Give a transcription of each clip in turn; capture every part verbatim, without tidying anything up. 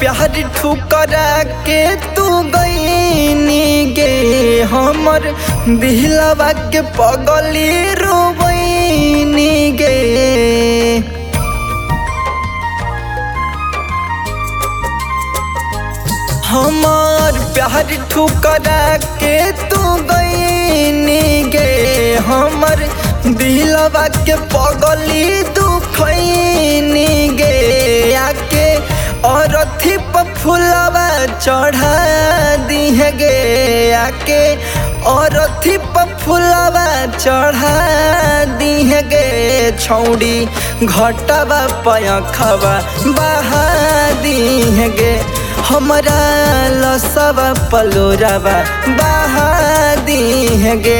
प्यार ठुकरा के तू गईनी गे हमर दिलवा के पगली रोबईनी गे। हमार प्यार ठुकरा के तू गईनी गे हमर दिलवा के पगली दुखईनी गे। आके और अथी पर फुलवा चढ़ा दी है गे आके और अथी पर फुलवा चढ़ा दी है गे। छौड़ी घटवा पयखवा बहा दी है गे हमरा लसवा पलोरवा बहा दी है गे।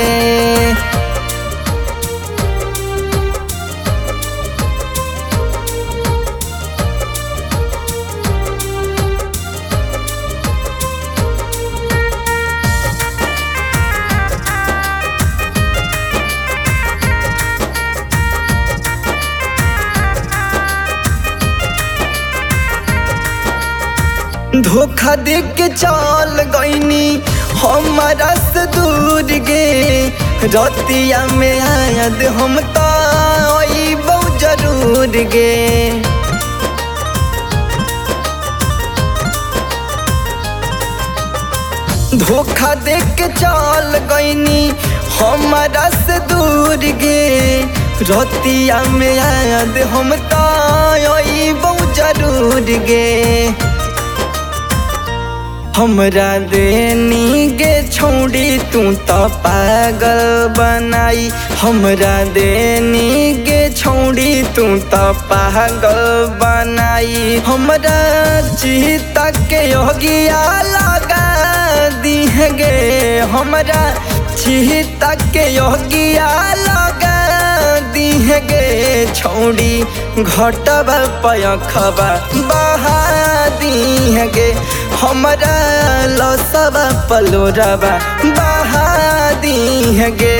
धोखा दे के चल गईनी हमारा से दूर गे। रतिया में आयद हम तो जरूर गे। धोखा दे के चल गईनी हमारा से दूर गे। रतिया में आयद हम तो जरूर गे। हमरा देनी गे छौड़ी तू तो पागल बनाई हमरा देनी गे छौड़ी तू तो पागल बनाई। हमरा चिता के योगिया लगा दी है गे हमरा चिता के योगिया लगा दी है गे। छौड़ी घटवा पयखवा बहा दी है गे हमरा लसवा पलोरवा बहा दी है गे।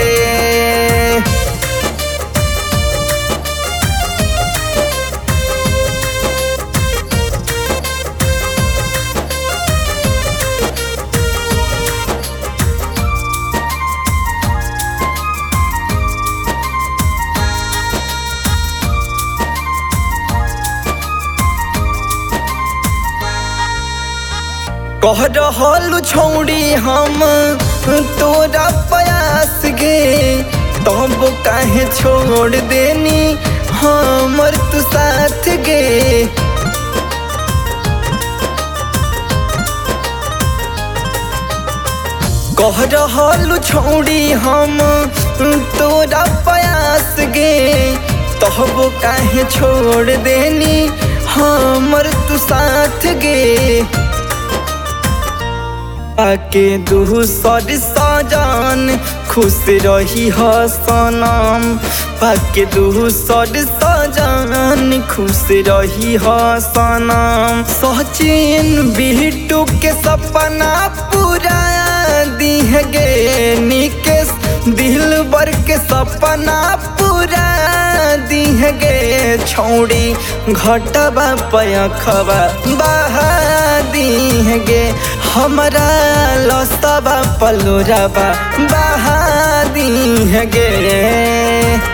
कह रहलू छौड़ी हम तोरा प्यास गे तब काहे छोड़ देनी हमर तू साथ गे। कह रहलू छौड़ी हम तोरा प्यास गे तब काहे छोड़ देनी हमर तू साथ गे। आके दूसर सजन खुश रही हो सनम पाके दूसर सजन खुश रही हो सनम। सचिन बिट्टू के सपना पूरा दी है गे निकेश दिलबर के सपना पूरा दी है गे। छौड़ी घटवा पयखवा बहा दी है गे हमरा लसवा पलोरवा बहा दी है गे।